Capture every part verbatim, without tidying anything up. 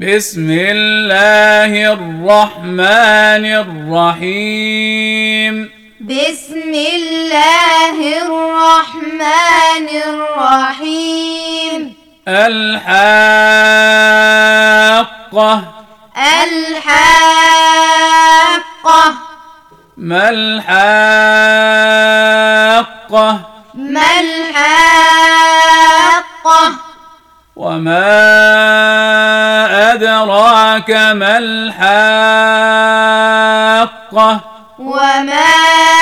بسم الله الرحمن الرحيم بسم الله الرحمن الرحيم الحاقة الحاقة ما الحاقة ما الحاقة وما أدراك ما الحاقة وما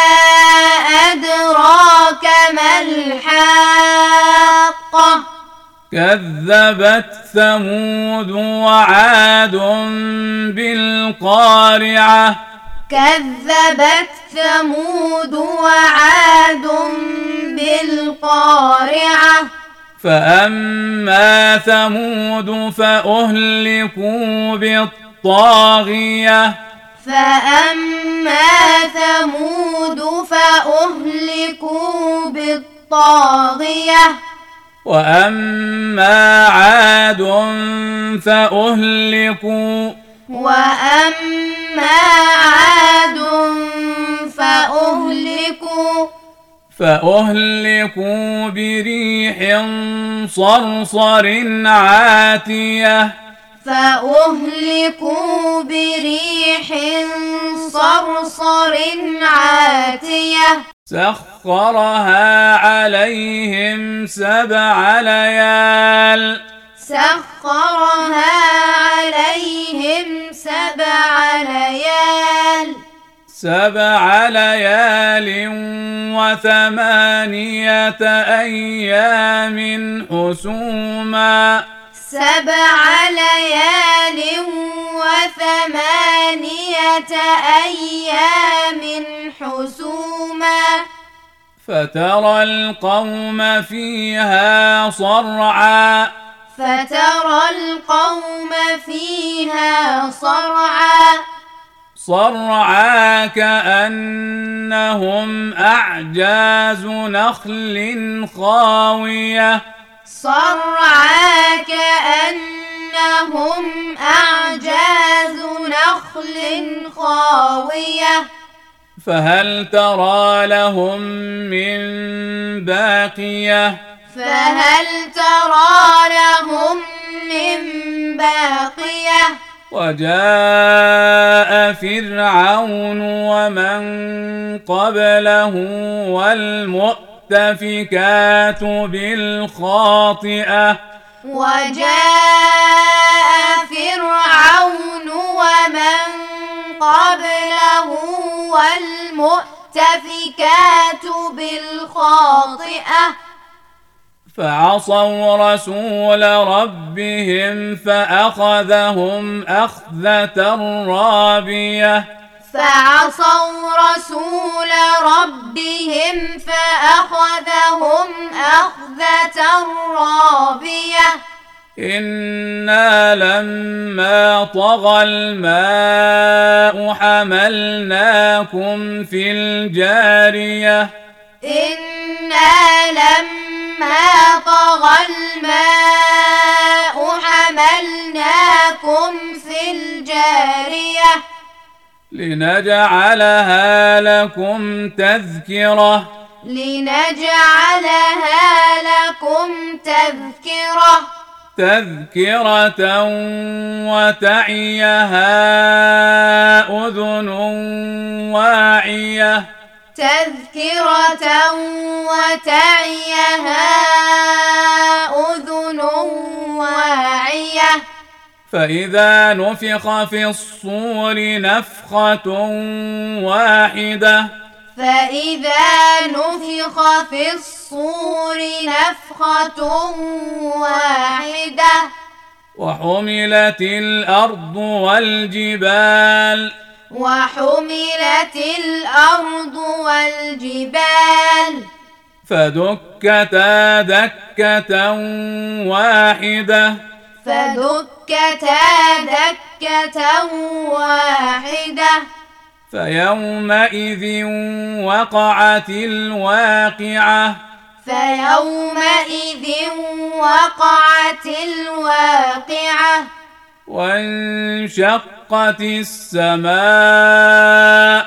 أدراك ما الحاقة كذبت ثمود وعاد بالقارعة كذبت ثمود وعاد بالقارعة فأما ثمود فأهلكوا بالطاغية فأما ثمود فأهلكوا بالطاغية وأما عاد فأهلكوا وأما عاد فأهلكوا فأهلكوا بريح صرصر عاتية فأهلكوا بريح صرصر عاتية سخرها عليهم سبع ليال سخرها عليهم سبع ليال سبع ليال وثمانية أيام حسوما سبع ليال وثمانية أيام حسوما فترى القوم فيها صرعا فترى القوم فيها صرعا صرعا كأنهم أعجاز نخل خاوية صرعا كأنهم أعجاز نخل خاوية فهل ترى لهم من باقية فهل ترى لهم من باقية وجاء فرعون ومن قبله والمؤتفكات بالخاطئة وجاء فرعون ومن قبله والمؤتفكات بالخاطئة فعصوا رسول ربهم فأخذهم أخذة رابية فعصوا رسول ربهم فأخذهم أخذة رابية إنا لما طغى الماء حملناكم في الجارية إنا لما طغى الماء حملناكم في الجارية لنجعلها لكم تذكرة لنجعلها لكم تذكرة تذكرة وتعيها أذن واعية تذكرة وتعيها أذن واعية فإذا نفخ في الصور نفخة واحدة فإذا نفخ في الصور نفخة واحدة وحملت الأرض والجبال وحملت الأرض والجبال فدكتا دكة واحدة فدكتا دكة واحدة فيومئذ وقعت الواقعة فيومئذ وقعت الواقعة وانشقت السماء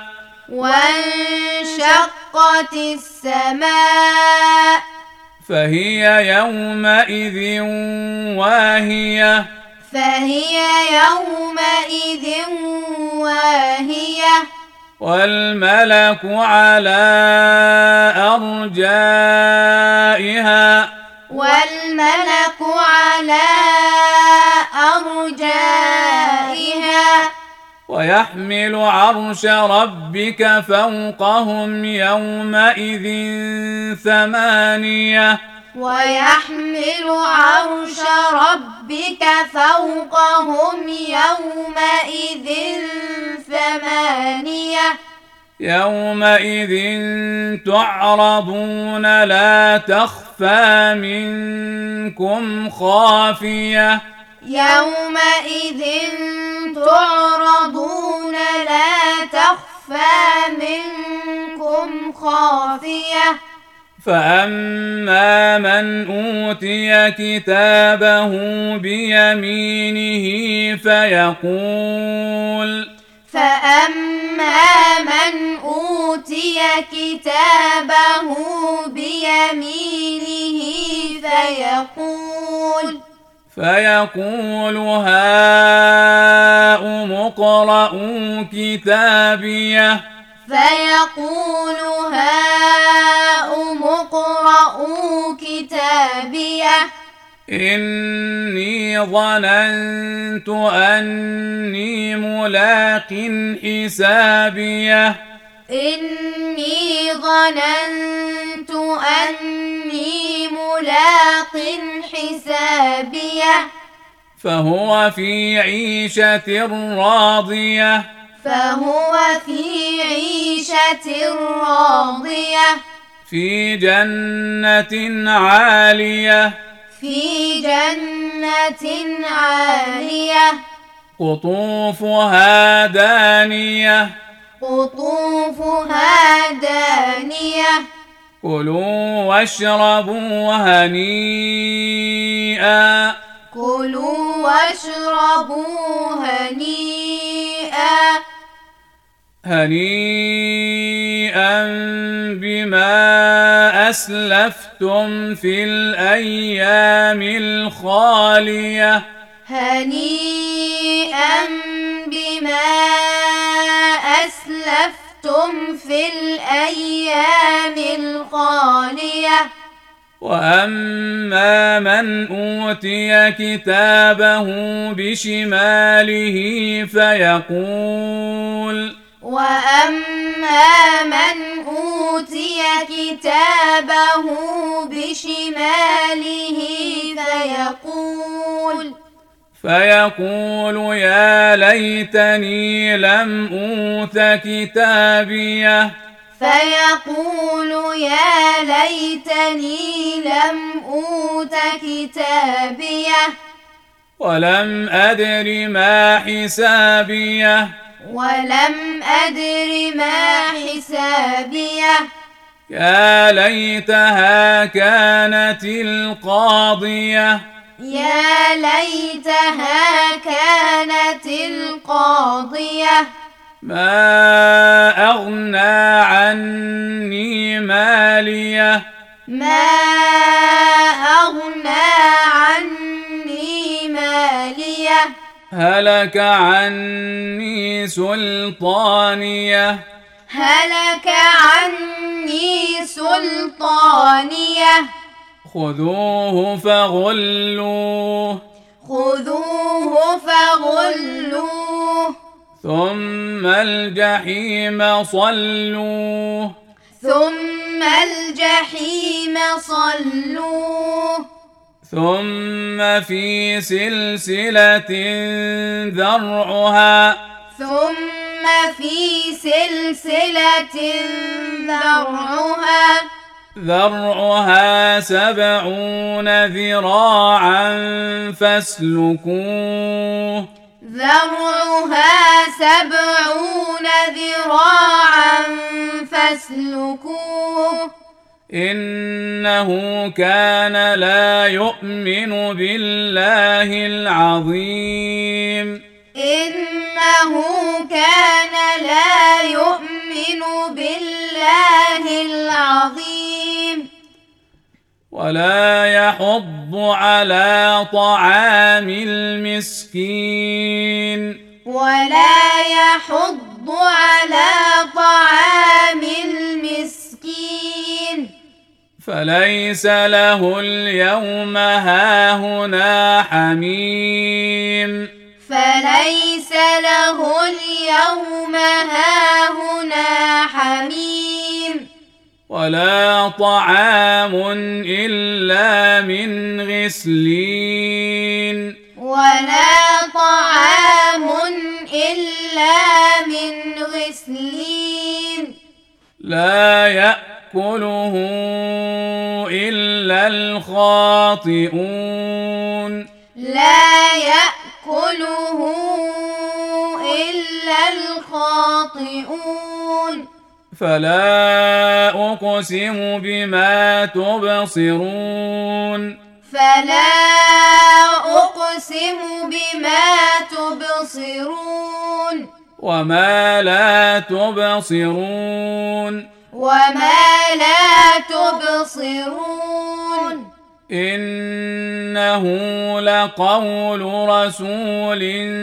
وانشقت السماء فهي يومئذ واهية فهي يومئذ واهية والملك على أرجائها والملك على أرجائها ويحمل عرش ربك فوقهم يومئذ ثمانية ويحمل عرش ربك فوقهم يومئذ ثمانية يومئذ تعرضون لا تخفى منكم خافية يومئذ تعرضون لا تخفى منكم خافية فأما من أوتي كتابه بيمينه فيقول فأما من أوتي كتابه بيمينه فيقول فيقول هاؤم اقرءوا كتابيه فيقول هاؤم اقرءوا كتابيه إني ظننت أني ملاق حسابيه إني ظننت أني ملاق حسابيه فهو في عيشة راضية فهو في عيشة راضية في جنة عالية في جنة عالية قطوفها دانية قطوفها دانية كلوا واشربوا هنيئا كلوا واشربوا هنيئا هنيئا بما أسلفتم في الأيام الخالية هنيئا بما أسلفتم في الأيام الخالية وأما من أوتي كتابه بشماله فيقول وأما من أوتي كتابه بشماله فيقول فيقول يا ليتني لم أوت كتابيه فيقول يا ليتني لم أوت كتابيه ولم أدر ما حسابيه ولم أدر ما حسابيه يا ليتها كانت القاضية يا ليتها كانت القاضية ما أغنى عني ماليه ما أغنى عني ماليه هلك عني سلطانيه هلك عني سلطانيه خذوه فغلوه خذوه فغلوه ثم الجحيم صلوه ثم الجحيم صلوه ثم في سلسلة ذرعها ثم في سلسلة ذرعها ذرعها سبعون ذراعا فاسلكوه ذرعها سبعون ذراعا فاسلكوه إنه كان لا يؤمن بالله العظيم إنه كان لا يؤمن بالله العظيم ولا يحض على طعام المسكين ولا يحض على طعام المسكين فليس له اليوم هاهنا حميم فليس له اليوم هاهنا حميم ولا طعام إلا من غسلين ولا طعام إلا من غسلين لا يأكله إلا الخاطئون لا يأكله إلا الخاطئون فلا أقسم بما تبصرون فلا أقسم بما تبصرون وما لا تبصرون وما لا تبصرون إنه لقول رسول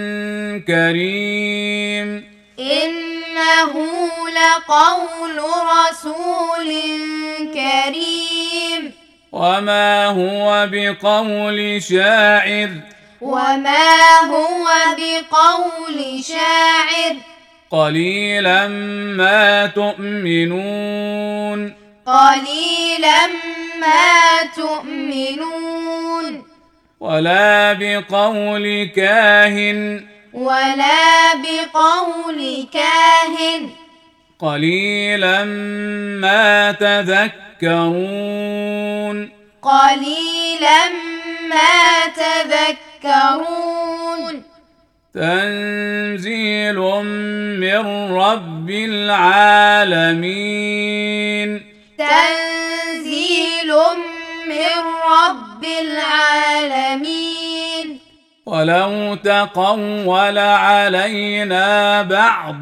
كريم إنه لقول رسول كريم وما هو بقول شاعر وما هو بقول شاعر قليلا ما تؤمنون قليلا ما تؤمنون ولا بقول كاهن ولا بقول كاهن قليلا ما تذكرون قليلا ما تذكرون تنزيل من رب العالمين تنزيل من رب العالمين ولو تقول علينا بعض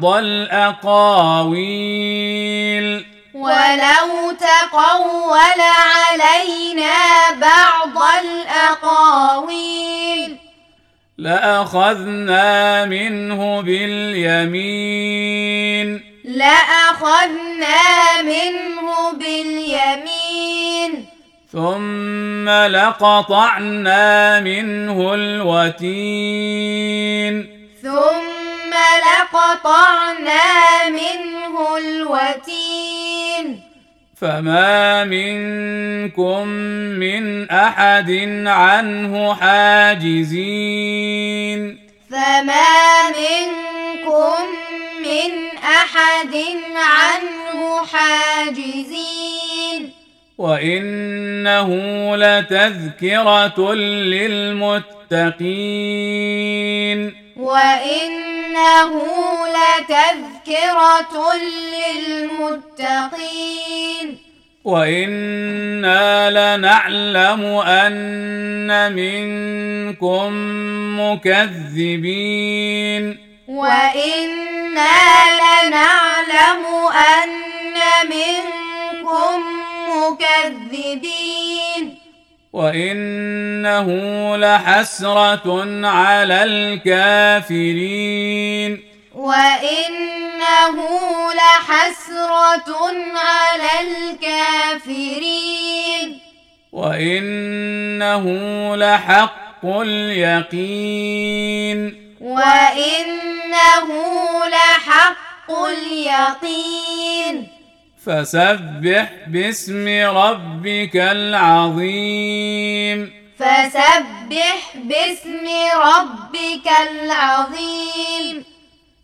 الأقاويل ولو تقول علينا بعض الأقاويل لأخذنا منه باليمين لأخذنا منه باليمين ثم لقطعنا منه الوتين ثم لقطعنا منه الوتين فما منكم من أحد عنه حاجزين فما منكم من أحد عنه حاجزين وإنه لتذكرة للمتقين وإنه لتذكرة للمتقين وإنا لنعلم أن منكم مكذبين وإنا لنعلم أن منكم مكذبين وإنه لحسرة على الكافرين وإنه لحسرة على الكافرين وإنه لحق اليقين وإنه لحق اليقين فسبح باسم ربك العظيم فسبح باسم ربك العظيم